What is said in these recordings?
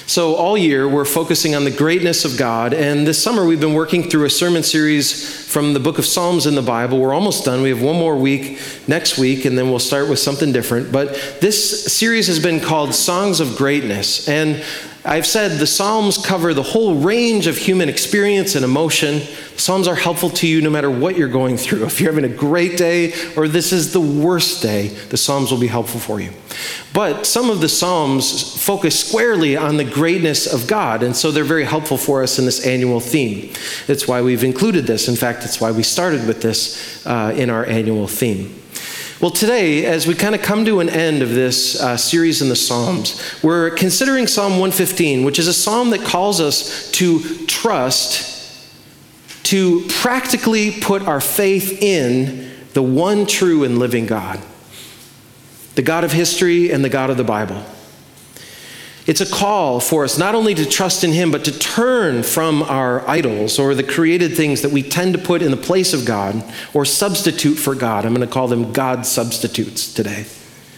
So all year, we're focusing on the greatness of God, and this summer we've been working through a sermon series from the book of Psalms in the Bible. We're almost done. We have one more week next week, and then we'll start with something different. But this series has been called Songs of Greatness, and I've said the Psalms cover the whole range of human experience and emotion. The Psalms are helpful to you no matter what you're going through. If you're having a great day or this is the worst day, the Psalms will be helpful for you. But some of the Psalms focus squarely on the greatness of God, and so they're very helpful for us in this annual theme. That's why we've included this. In fact, that's why we started with this in our annual theme. Well, today, as we kind of come to an end of this series in the Psalms, we're considering Psalm 115, which is a psalm that calls us to trust, to practically put our faith in the one true and living God, the God of history and the God of the Bible. It's a call for us not only to trust in Him, but to turn from our idols or the created things that we tend to put in the place of God or substitute for God. I'm going to call them God substitutes today.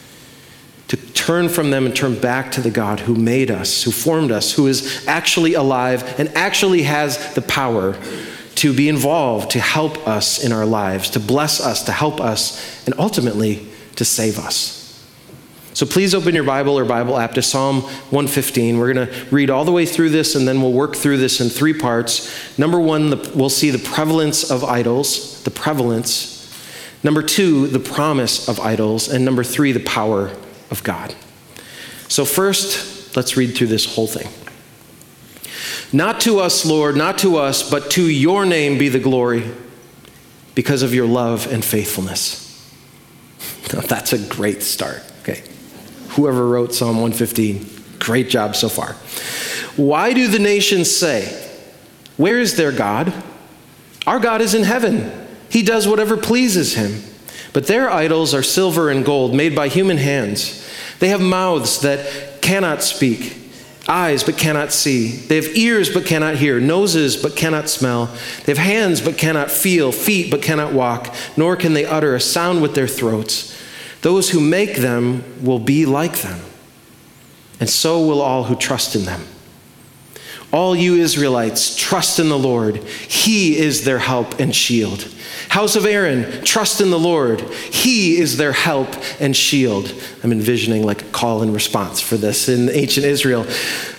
To turn from them and turn back to the God who made us, who formed us, who is actually alive and actually has the power to be involved, to help us in our lives, to bless us, to help us, and ultimately to save us. So please open your Bible or Bible app to Psalm 115. We're going to read all the way through this, and then we'll work through this in three parts. Number one, we'll see the prevalence of idols, the prevalence. Number two, the promise of idols. And number three, the power of God. So first, let's read through this whole thing. Not to us, Lord, not to us, but to your name be the glory because of your love and faithfulness. Now, that's a great start. Okay. Whoever wrote Psalm 115, great job so far. Why do the nations say, where is their God? Our God is in heaven. He does whatever pleases him. But their idols are silver and gold made by human hands. They have mouths that cannot speak, eyes but cannot see. They have ears but cannot hear, noses but cannot smell. They have hands but cannot feel, feet but cannot walk, nor can they utter a sound with their throats. Those who make them will be like them, and so will all who trust in them. All you Israelites, trust in the Lord. He is their help and shield. House of Aaron, trust in the Lord. He is their help and shield. I'm envisioning like a call and response for this in ancient Israel.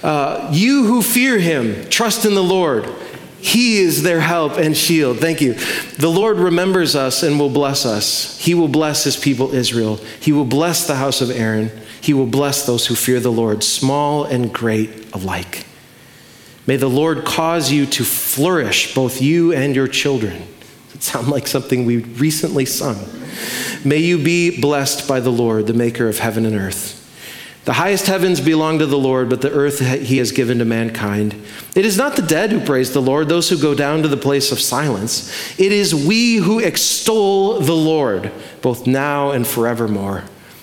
You who fear him, trust in the Lord. He is their help and shield. Thank you. The Lord remembers us and will bless us. He will bless his people Israel. He will bless the house of Aaron. He will bless those who fear the Lord, small and great alike. May the Lord cause you to flourish, both you and your children. It sounds like something we recently sung. May you be blessed by the Lord, the maker of heaven and earth. The highest heavens belong to the Lord, but the earth he has given to mankind. It is not the dead who praise the Lord, those who go down to the place of silence. It is we who extol the Lord, both now and forevermore.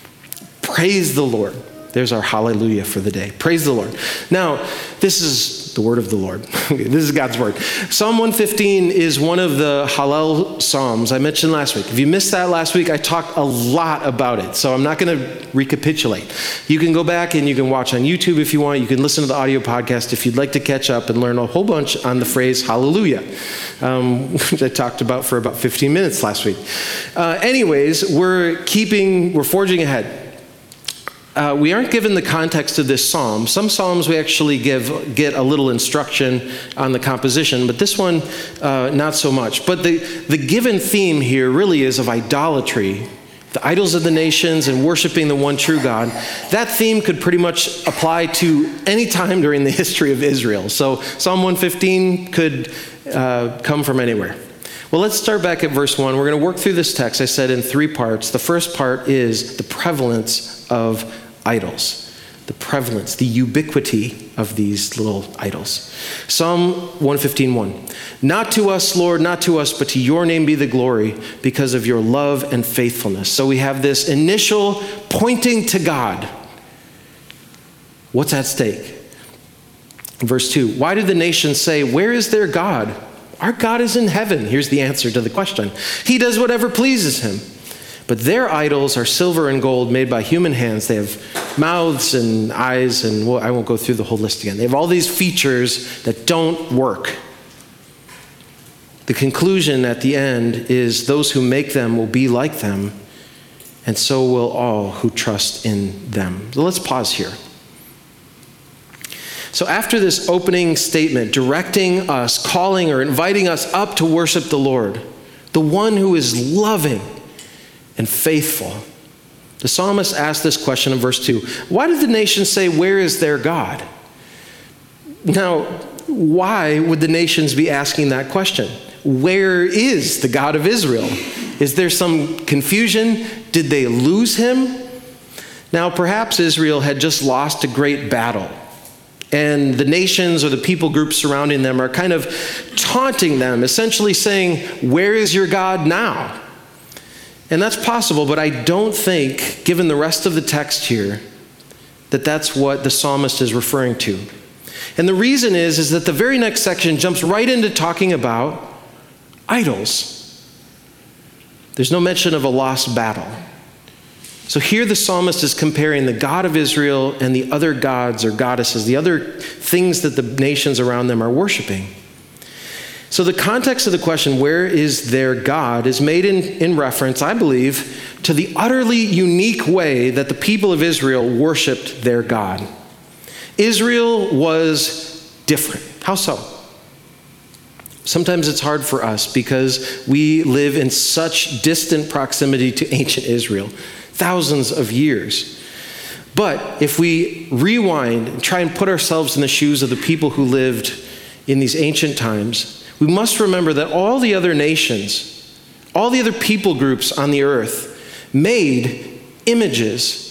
Praise the Lord. There's our hallelujah for the day. Praise the Lord. Now, this is the word of the Lord. This is God's word. Psalm 115 is one of the Hallel Psalms I mentioned last week. If you missed that last week, I talked a lot about it, so I'm not going to recapitulate. You can go back and you can watch on YouTube if you want. You can listen to the audio podcast if you'd like to catch up and learn a whole bunch on the phrase hallelujah, which I talked about for about 15 minutes last week. Anyways, we're forging ahead. We aren't given the context of this psalm. Some psalms we actually get a little instruction on the composition, but this one, not so much. But the given theme here really is of idolatry, the idols of the nations and worshiping the one true God. That theme could pretty much apply to any time during the history of Israel. So Psalm 115 could come from anywhere. Well, let's start back at verse 1. We're going to work through this text, I said, in three parts. The first part is the prevalence of idols, the prevalence, the ubiquity of these little idols. Psalm 115:1. Not to us, Lord, not to us, but to your name be the glory because of your love and faithfulness. So we have this initial pointing to God. What's at stake? Verse 2. Why do the nations say, where is their God? Our God is in heaven. Here's the answer to the question. He does whatever pleases him. But their idols are silver and gold made by human hands. They have mouths and eyes, and I won't go through the whole list again. They have all these features that don't work. The conclusion at the end is those who make them will be like them, and so will all who trust in them. So let's pause here. So after this opening statement directing us, calling or inviting us up to worship the Lord, the one who is loving and faithful, the psalmist asked this question in verse 2. Why did the nations say, "Where is their God?" Now, why would the nations be asking that question? Where is the God of Israel? Is there some confusion? Did they lose him? Now, perhaps Israel had just lost a great battle, and the nations or the people groups surrounding them are kind of taunting them, essentially saying, "Where is your God now?" And that's possible, but I don't think, given the rest of the text here, that that's what the psalmist is referring to. And the reason is that the very next section jumps right into talking about idols. There's no mention of a lost battle. So here the psalmist is comparing the God of Israel and the other gods or goddesses, the other things that the nations around them are worshiping. So the context of the question, where is their God, is made in reference, I believe, to the utterly unique way that the people of Israel worshiped their God. Israel was different. How so? Sometimes it's hard for us because we live in such distant proximity to ancient Israel, thousands of years. But if we rewind and try and put ourselves in the shoes of the people who lived in these ancient times, we must remember that all the other nations, all the other people groups on the earth made images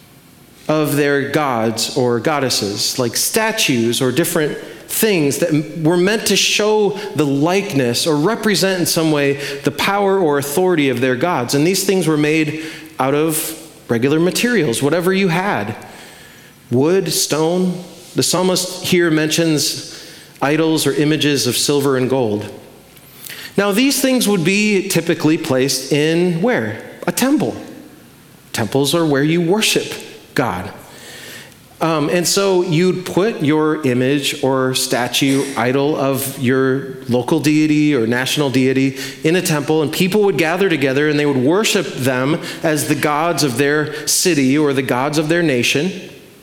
of their gods or goddesses, like statues or different things that were meant to show the likeness or represent in some way the power or authority of their gods. And these things were made out of regular materials, whatever you had. Wood, stone. The psalmist here mentions idols or images of silver and gold. Now, these things would be typically placed in where? A temple. Temples are where you worship God. And so you'd put your image or statue, idol of your local deity or national deity in a temple, and people would gather together and they would worship them as the gods of their city or the gods of their nation.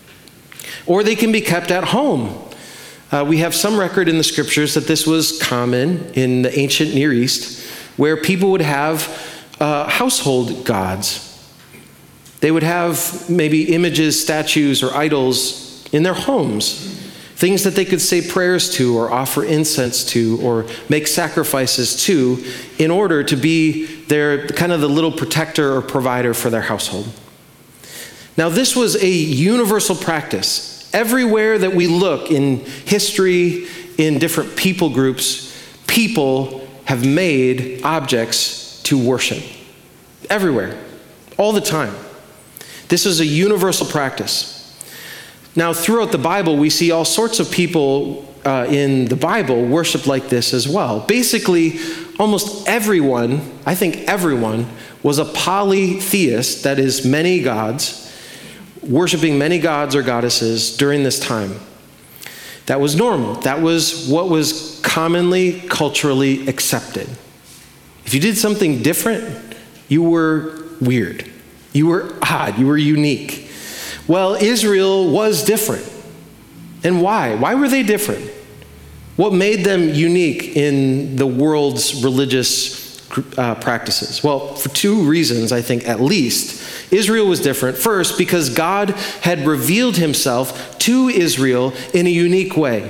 Or they can be kept at home. We have some record in the scriptures that this was common in the ancient Near East, where people would have household gods. They would have maybe images, statues, or idols in their homes, things that they could say prayers to or offer incense to or make sacrifices to in order to be their kind of the little protector or provider for their household. Now, this was a universal practice. Everywhere that we look in history, in different people groups, people have made objects to worship. Everywhere, all the time. This is a universal practice. Now, throughout the Bible, we see all sorts of people in the Bible worship like this as well. Basically, almost everyone, I think everyone, was a polytheist, that is, many gods, worshiping many gods or goddesses during this time. That was normal. That was what was commonly, culturally accepted. If you did something different, you were weird. You were odd. You were unique. Well, Israel was different. And why? Why were they different? What made them unique in the world's religious practices? Well, for two reasons, I think, at least. Israel was different. First, because God had revealed himself to Israel in a unique way.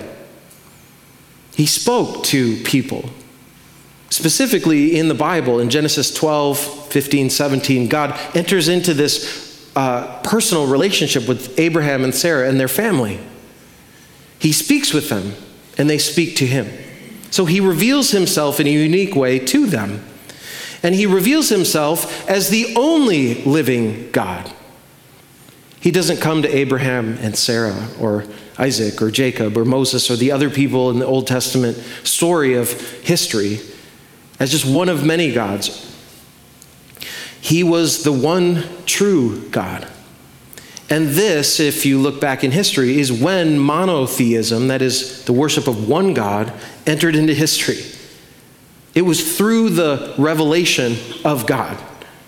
He spoke to people. Specifically in the Bible, in Genesis 12, 15, 17, God enters into this personal relationship with Abraham and Sarah and their family. He speaks with them, and they speak to him. So he reveals himself in a unique way to them. And he reveals himself as the only living God. He doesn't come to Abraham and Sarah or Isaac or Jacob or Moses or the other people in the Old Testament story of history as just one of many gods. He was the one true God. And this, if you look back in history, is when monotheism, that is the worship of one God, entered into history. It was through the revelation of God.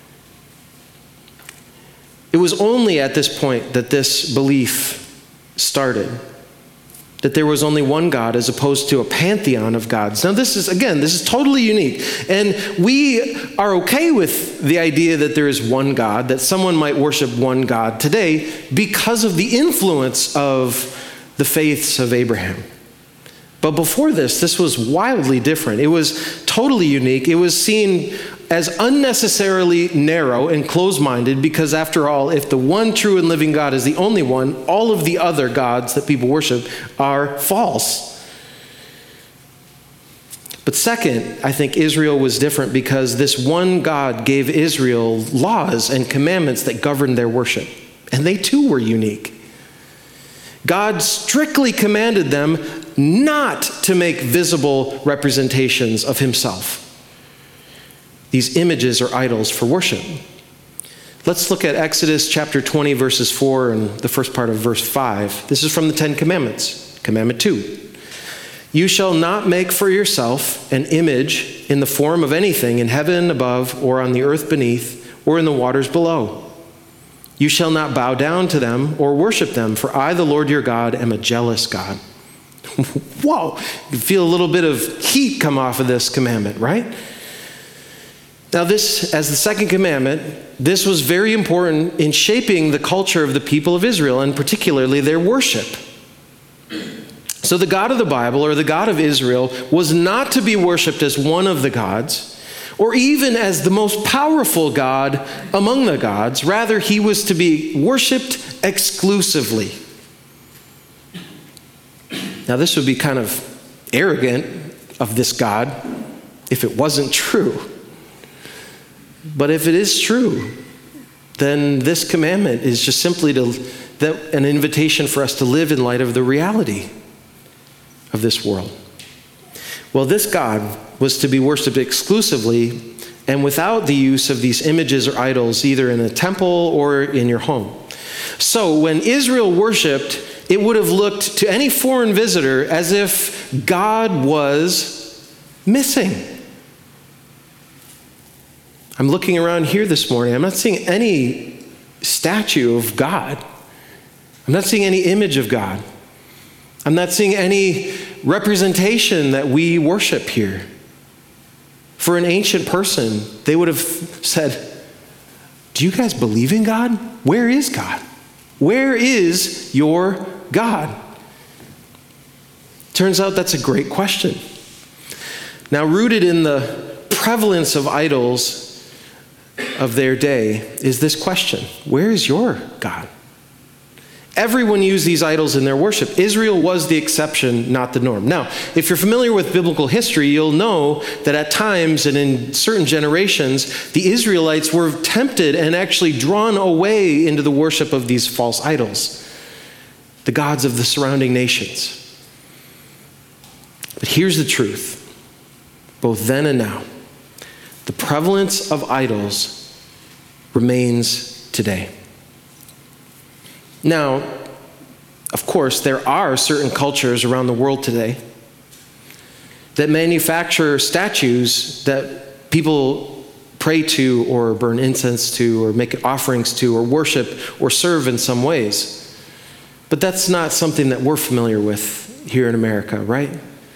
It was only at this point that this belief started, that there was only one God as opposed to a pantheon of gods. Now this is totally unique. And we are okay with the idea that there is one God, that someone might worship one God today because of the influence of the faiths of Abraham. But before this was wildly different. It was totally unique. It was seen as unnecessarily narrow and closed-minded because, after all, if the one true and living God is the only one, all of the other gods that people worship are false. But second, I think Israel was different because this one God gave Israel laws and commandments that governed their worship. And they too were unique. God strictly commanded them not to make visible representations of himself, these images or idols for worship. Let's look at Exodus chapter 20, verses 4 and the first part of verse 5. This is from the Ten Commandments. Commandment 2. You shall not make for yourself an image in the form of anything in heaven above or on the earth beneath or in the waters below. You shall not bow down to them or worship them, for I, the Lord your God, am a jealous God. Whoa, you feel a little bit of heat come off of this commandment, right? Now this, as the second commandment, this was very important in shaping the culture of the people of Israel, and particularly their worship. So the God of the Bible, or the God of Israel, was not to be worshiped as one of the gods, or even as the most powerful God among the gods. Rather, he was to be worshiped exclusively. Now, this would be kind of arrogant of this God if it wasn't true. But if it is true, then this commandment is just simply an invitation for us to live in light of the reality of this world. Well, this God was to be worshiped exclusively and without the use of these images or idols, either in a temple or in your home. So when Israel worshiped, it would have looked to any foreign visitor as if God was missing. I'm looking around here this morning. I'm not seeing any statue of God. I'm not seeing any image of God. I'm not seeing any representation that we worship here. For an ancient person, they would have said, do you guys believe in God? Where is God? Where is your God? Turns out that's a great question. Now, rooted in the prevalence of idols of their day is this question: where is your God? Everyone used these idols in their worship. Israel was the exception, not the norm. Now, if you're familiar with biblical history, you'll know that at times and in certain generations, the Israelites were tempted and actually drawn away into the worship of these false idols, the gods of the surrounding nations. But here's the truth, both then and now. The prevalence of idols remains today. Now, of course, there are certain cultures around the world today that manufacture statues that people pray to or burn incense to or make offerings to or worship or serve in some ways. But that's not something that we're familiar with here in America, right?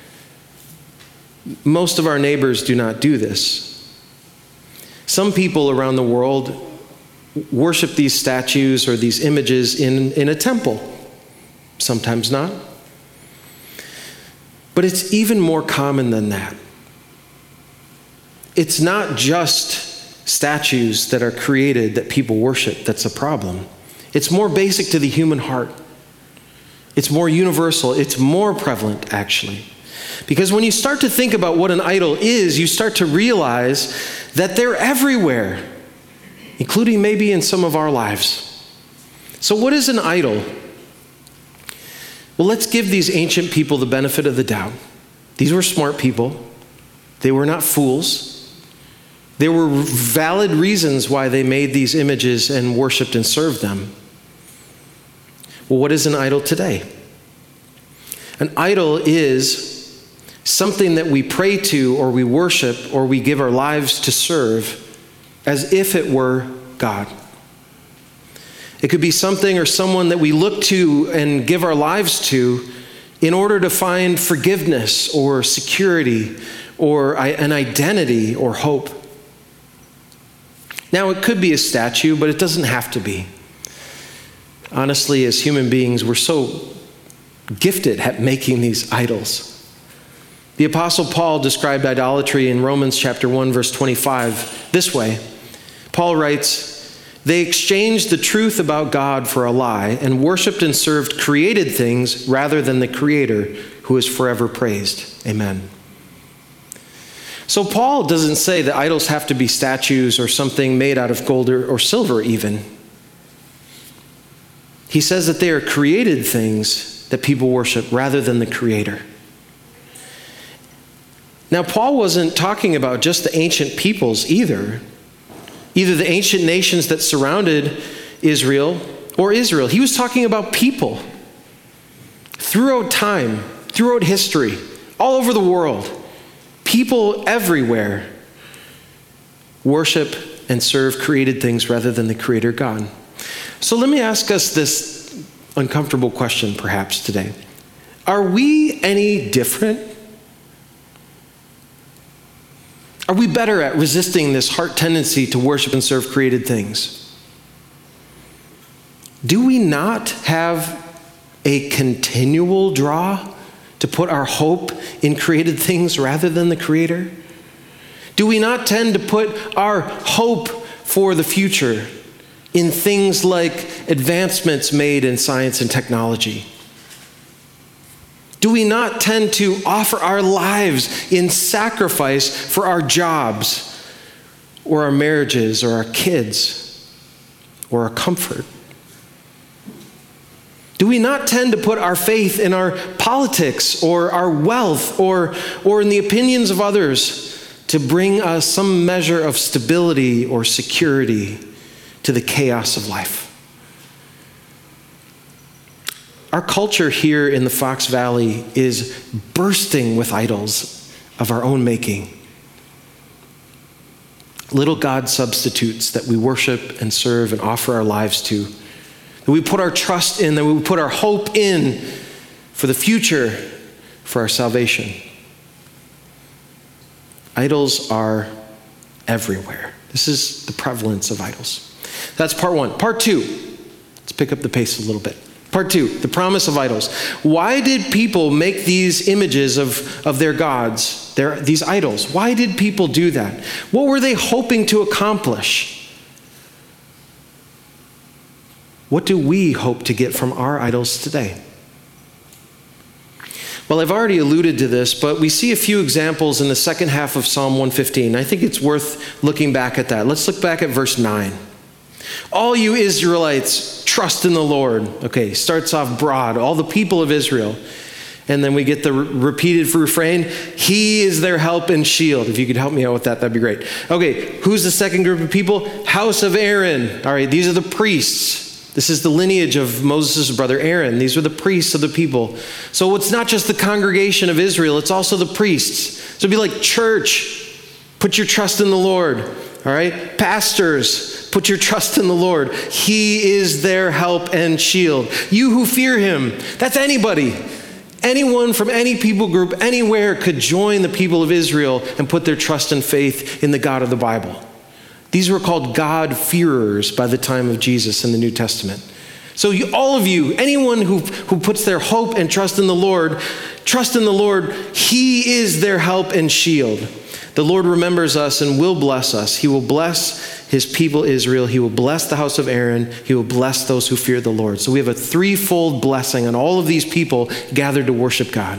Most of our neighbors do not do this. Some people around the world worship these statues or these images in a temple. Sometimes not. But it's even more common than that. It's not just statues that are created that people worship that's a problem. It's more basic to the human heart. It's more universal. It's more prevalent, actually. Because when you start to think about what an idol is, you start to realize that they're everywhere, including maybe in some of our lives. So what is an idol? Well, let's give these ancient people the benefit of the doubt. These were smart people. They were not fools. There were valid reasons why they made these images and worshiped and served them. Well, what is an idol today? An idol is something that we pray to or we worship or we give our lives to serve as if it were God. It could be something or someone that we look to and give our lives to in order to find forgiveness or security or an identity or hope. Now, it could be a statue, but it doesn't have to be. Honestly, as human beings, we're so gifted at making these idols. The Apostle Paul described idolatry in Romans chapter 1, verse 25 this way. Paul writes, "They exchanged the truth about God for a lie and worshiped and served created things rather than the Creator, who is forever praised." Amen. So Paul doesn't say that idols have to be statues or something made out of gold or silver even. He says that they are created things that people worship rather than the Creator. Now, Paul wasn't talking about just the ancient peoples either the ancient nations that surrounded Israel or Israel. He was talking about people throughout time, throughout history, all over the world. People everywhere worship and serve created things rather than the Creator God. So let me ask us this uncomfortable question perhaps today. Are we any different? Are we better at resisting this heart tendency to worship and serve created things? Do we not have a continual draw to put our hope in created things rather than the Creator? Do we not tend to put our hope for the future in things like advancements made in science and technology? Do we not tend to offer our lives in sacrifice for our jobs or our marriages or our kids or our comfort? Do we not tend to put our faith in our politics or our wealth or in the opinions of others to bring us some measure of stability or security to the chaos of life? Our culture here in the Fox Valley is bursting with idols of our own making. Little God substitutes that we worship and serve and offer our lives to, that we put our trust in, that we put our hope in for the future, for our salvation. Idols are everywhere. This is the prevalence of idols. That's part one. Part two, let's pick up the pace a little bit. Part two, the promise of idols. Why did people make these images of their gods, these idols? Why did people do that? What were they hoping to accomplish? What do we hope to get from our idols today? Well, I've already alluded to this, but we see a few examples in the second half of Psalm 115. I think it's worth looking back at that. Let's look back at verse 9. All you Israelites, trust in the Lord. Okay, starts off broad. All the people of Israel. And then we get the repeated refrain, He is their help and shield. If you could help me out with that, that'd be great. Okay, who's the second group of people? House of Aaron. All right, these are the priests. This is the lineage of Moses' brother Aaron. These are the priests of the people. So it's not just the congregation of Israel, it's also the priests. So it'd be like church, put your trust in the Lord. All right, pastors, put your trust in the Lord. He is their help and shield. You who fear Him, that's anybody. Anyone from any people group, anywhere could join the people of Israel and put their trust and faith in the God of the Bible. These were called God-fearers by the time of Jesus in the New Testament. So all of you, anyone who puts their hope and trust in the Lord, trust in the Lord. He is their help and shield. The Lord remembers us and will bless us. He will bless His people Israel. He will bless the house of Aaron. He will bless those who fear the Lord. So we have a threefold blessing on all of these people gathered to worship God.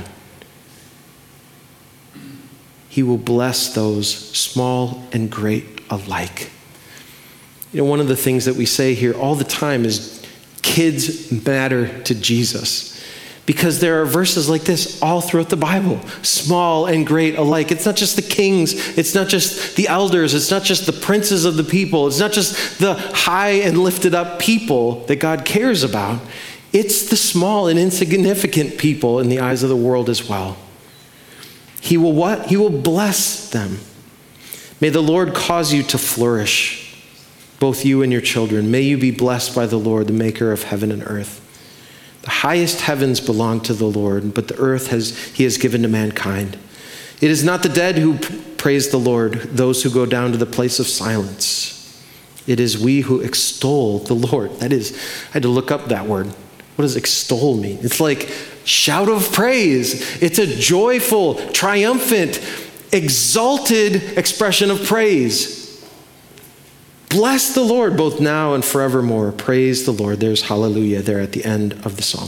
He will bless those small and great alike. You know, one of the things that we say here all the time is kids matter to Jesus. Because there are verses like this all throughout the Bible, small and great alike. It's not just the kings, it's not just the elders, it's not just the princes of the people, it's not just the high and lifted up people that God cares about. It's the small and insignificant people in the eyes of the world as well. He will what? He will bless them. May the Lord cause you to flourish, both you and your children. May you be blessed by the Lord, the maker of heaven and earth. The highest heavens belong to the Lord, but the earth he has given to mankind. It is not the dead who praise the Lord, those who go down to the place of silence. It is we who extol the Lord. That is, I had to look up that word. What does extol mean? It's like shout of praise. It's a joyful, triumphant, exalted expression of praise. Bless the Lord both now and forevermore. Praise the Lord. There's hallelujah there at the end of the psalm.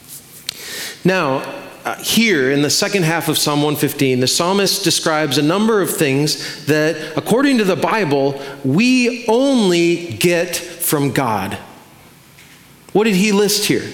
Now, here in the second half of Psalm 115, the psalmist describes a number of things that, according to the Bible, we only get from God. What did he list here?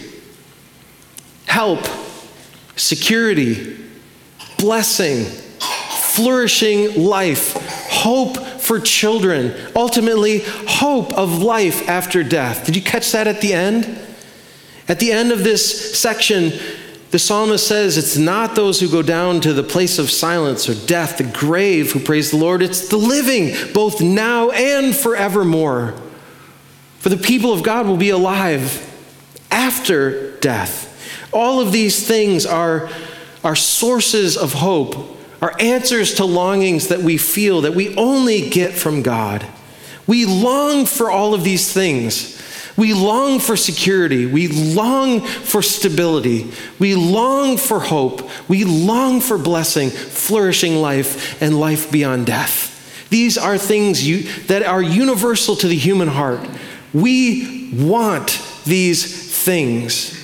Help, security, blessing, flourishing life, hope for children, ultimately hope of life after death. Did you catch that at the end? At the end of this section, the psalmist says it's not those who go down to the place of silence or death, the grave, who praise the Lord. It's the living, both now and forevermore. For the people of God will be alive after death. All of these things are sources of hope, are answers to longings that we feel that we only get from God. We long for all of these things. We long for security. We long for stability. We long for hope. We long for blessing, flourishing life, and life beyond death. These are things that are universal to the human heart. We want these things.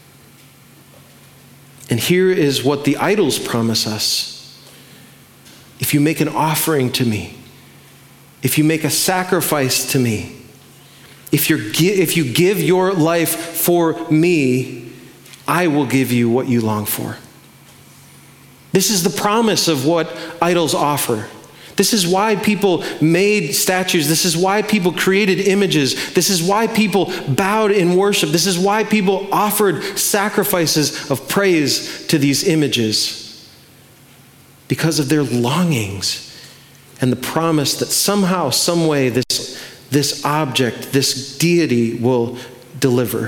And here is what the idols promise us. If you make an offering to me, if you make a sacrifice to me, if you give your life for me, I will give you what you long for. This is the promise of what idols offer. This is why people made statues. This is why people created images. This is why people bowed in worship. This is why people offered sacrifices of praise to these images. Because of their longings and the promise that somehow, some way, this object, this deity will deliver.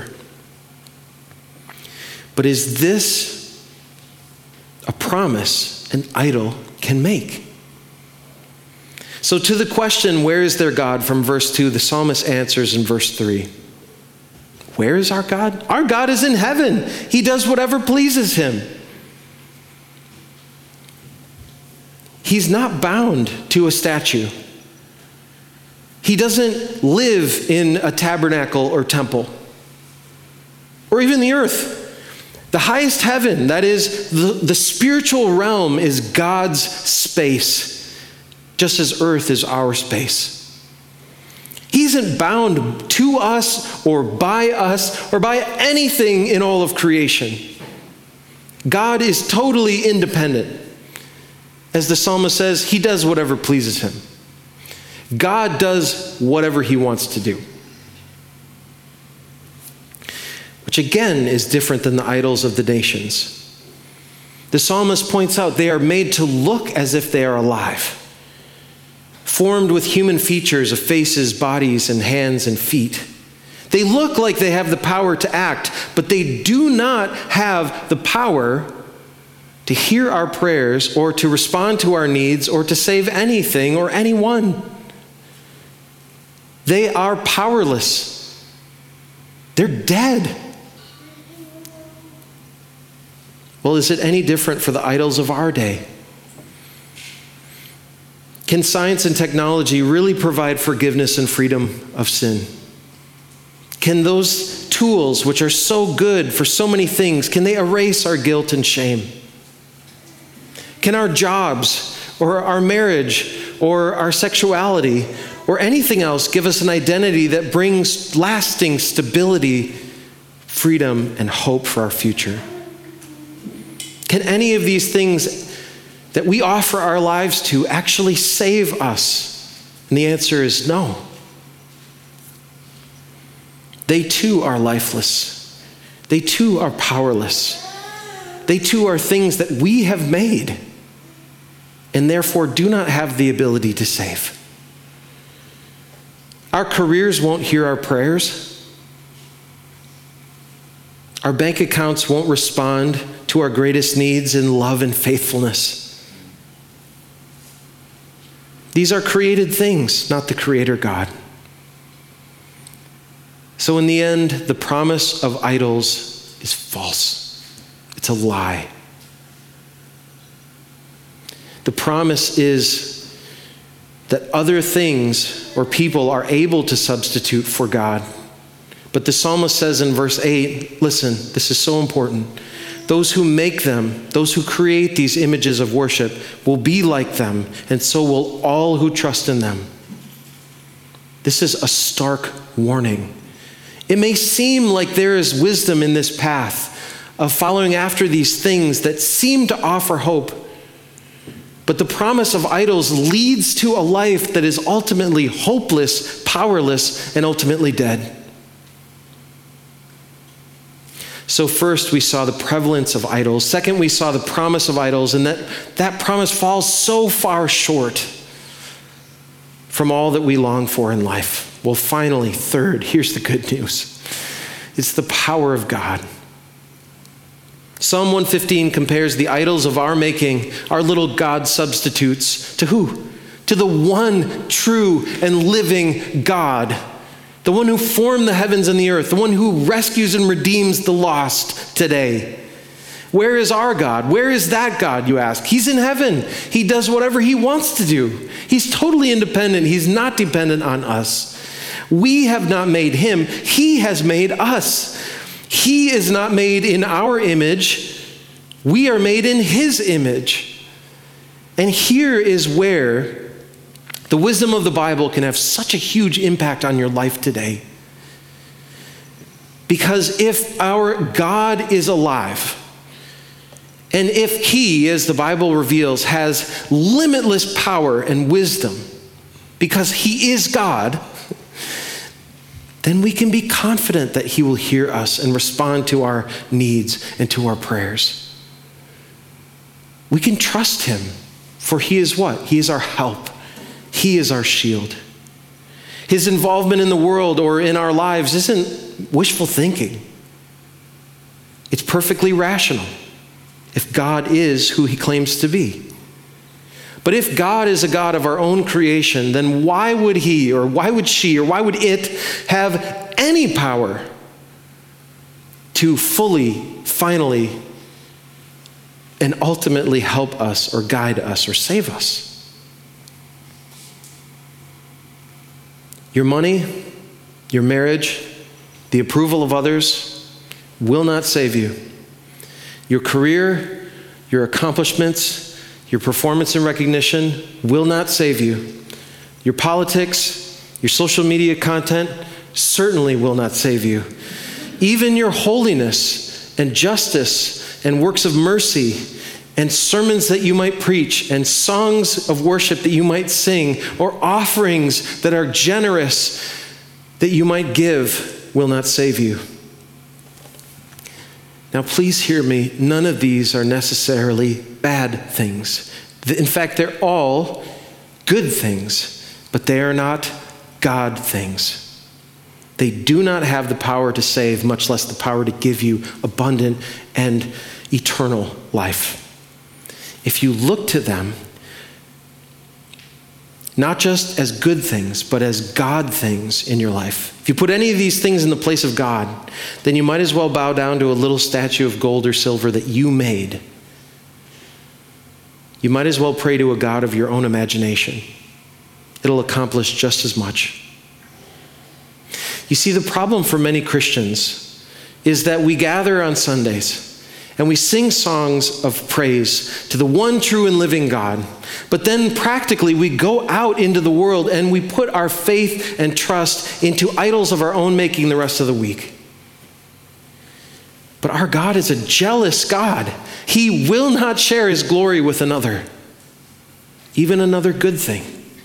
But is this a promise an idol can make? So to the question, where is their God, from verse 2, the psalmist answers in verse 3. Where is our God? Our God is in heaven. He does whatever pleases him. He's not bound to a statue. He doesn't live in a tabernacle or temple, or even the earth. The highest heaven, that is, the spiritual realm, is God's space, just as earth is our space. He isn't bound to us or by anything in all of creation. God is totally independent. As the psalmist says, he does whatever pleases him. God does whatever he wants to do. Which again is different than the idols of the nations. The psalmist points out they are made to look as if they are alive, formed with human features of faces, bodies, and hands and feet. They look like they have the power to act, but they do not have the power to hear our prayers or to respond to our needs or to save anything or anyone. They are powerless. They're dead. Well, is it any different for the idols of our day? Can science and technology really provide forgiveness and freedom of sin? Can those tools, which are so good for so many things, can they erase our guilt and shame? Can our jobs or our marriage or our sexuality or anything else give us an identity that brings lasting stability, freedom, and hope for our future? Can any of these things that we offer our lives to actually save us? And the answer is no. They too are lifeless. They too are powerless. They too are things that we have made and therefore do not have the ability to save. Our careers won't hear our prayers. Our bank accounts won't respond to our greatest needs in love and faithfulness. These are created things, not the Creator God. So in the end, the promise of idols is false. It's a lie. The promise is that other things or people are able to substitute for God. But the psalmist says in verse 8, listen, this is so important. Those who make them, those who create these images of worship will be like them, and so will all who trust in them. This is a stark warning. It may seem like there is wisdom in this path of following after these things that seem to offer hope. But the promise of idols leads to a life that is ultimately hopeless, powerless, and ultimately dead. So first we saw the prevalence of idols. Second, we saw the promise of idols, and that promise falls so far short from all that we long for in life. Well, finally, third, here's the good news. It's the power of God. Psalm 115 compares the idols of our making, our little God substitutes, to who? To the one true and living God, the one who formed the heavens and the earth, the one who rescues and redeems the lost today. Where is our God? Where is that God, you ask? He's in heaven. He does whatever he wants to do. He's totally independent. He's not dependent on us. We have not made him. He has made us. He is not made in our image. We are made in his image. And here is where the wisdom of the Bible can have such a huge impact on your life today. Because if our God is alive, and if he, as the Bible reveals, has limitless power and wisdom, because he is God, then we can be confident that he will hear us and respond to our needs and to our prayers. We can trust him, for he is what? He is our help. He is our shield. His involvement in the world or in our lives isn't wishful thinking. It's perfectly rational if God is who he claims to be. But if God is a God of our own creation, then why would he or why would she or why would it have any power to fully, finally, and ultimately help us or guide us or save us? Your money, your marriage, the approval of others will not save you. Your career, your accomplishments, your performance and recognition will not save you. Your politics, your social media content certainly will not save you. Even your holiness and justice and works of mercy and sermons that you might preach and songs of worship that you might sing or offerings that are generous that you might give will not save you. Now, please hear me. None of these are necessarily bad things. In fact, they're all good things, but they are not God things. They do not have the power to save, much less the power to give you abundant and eternal life. If you look to them, not just as good things, but as God things in your life. If you put any of these things in the place of God, then you might as well bow down to a little statue of gold or silver that you made. You might as well pray to a God of your own imagination. It'll accomplish just as much. You see, the problem for many Christians is that we gather on Sundays and we sing songs of praise to the one true and living God. But then practically we go out into the world and we put our faith and trust into idols of our own making the rest of the week. But our God is a jealous God. He will not share his glory with another, even another good thing.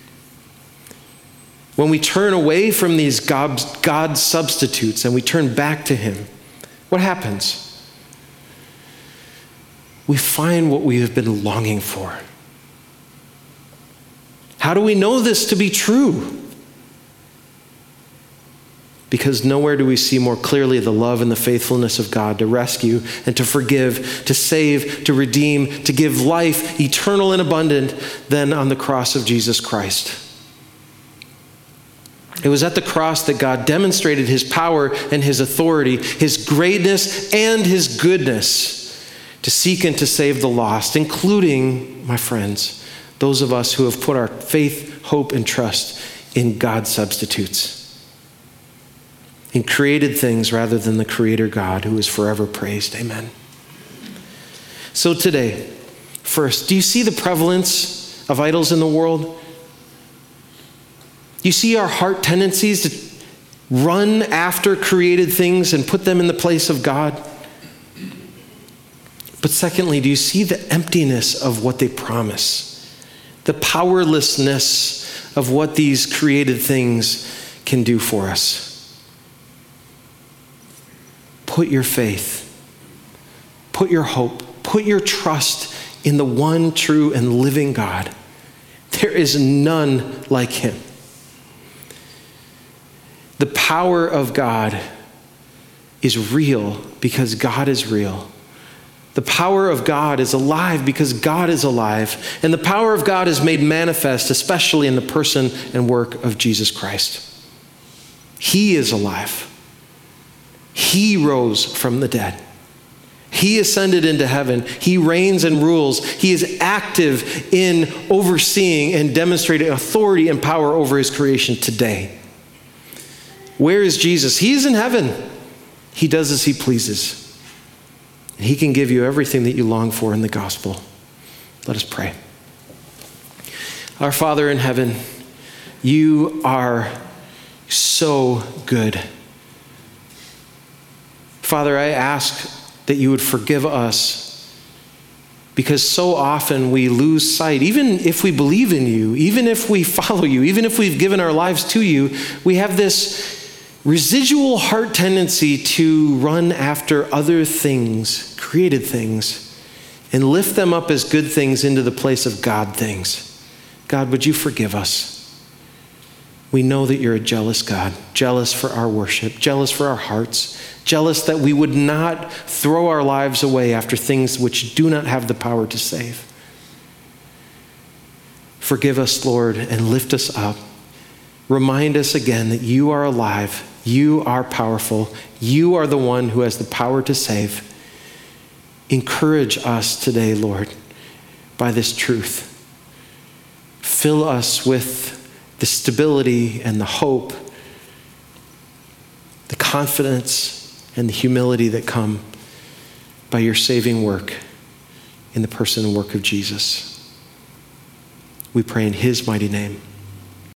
When we turn away from these God substitutes and we turn back to him, what happens? We find what we have been longing for. How do we know this to be true? Because nowhere do we see more clearly the love and the faithfulness of God to rescue and to forgive, to save, to redeem, to give life eternal and abundant than on the cross of Jesus Christ. It was at the cross that God demonstrated his power and his authority, his greatness and his goodness to seek and to save the lost, including, my friends, those of us who have put our faith, hope, and trust in God substitutes, in created things rather than the Creator God who is forever praised. Amen. So today, first, do you see the prevalence of idols in the world? You see our heart tendencies to run after created things and put them in the place of God? But secondly, do you see the emptiness of what they promise? The powerlessness of what these created things can do for us? Put your faith, put your hope, put your trust in the one true and living God. There is none like him. The power of God is real because God is real. The power of God is alive because God is alive. And the power of God is made manifest, especially in the person and work of Jesus Christ. He is alive. He rose from the dead. He ascended into heaven. He reigns and rules. He is active in overseeing and demonstrating authority and power over his creation today. Where is Jesus? He is in heaven. He does as he pleases. He can give you everything that you long for in the gospel. Let us pray. Our Father in heaven, you are so good. Father, I ask that you would forgive us because so often we lose sight. Even if we believe in you, even if we follow you, even if we've given our lives to you, we have this residual heart tendency to run after other things, created things, and lift them up as good things into the place of God things. God, would you forgive us? We know that you're a jealous God, jealous for our worship, jealous for our hearts, jealous that we would not throw our lives away after things which do not have the power to save. Forgive us, Lord, and lift us up. Remind us again that you are alive. You are powerful. You are the one who has the power to save. Encourage us today, Lord, by this truth. Fill us with the stability and the hope, the confidence and the humility that come by your saving work in the person and work of Jesus. We pray in his mighty name.